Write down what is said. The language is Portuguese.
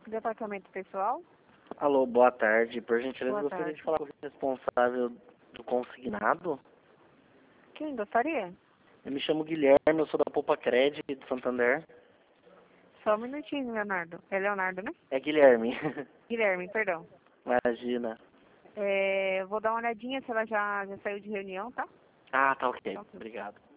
Departamento pessoal? Alô, boa tarde. Por gentileza, Boa gostaria tarde. de falar com o responsável do consignado. Quem gostaria? Eu me chamo Guilherme, eu sou da Poupa Cred de Santander. Só um minutinho, Leonardo. É Leonardo, né? É Guilherme. Guilherme, perdão. Imagina. Vou dar uma olhadinha se ela já saiu de reunião, tá? Ah, tá ok. Ok. Obrigado.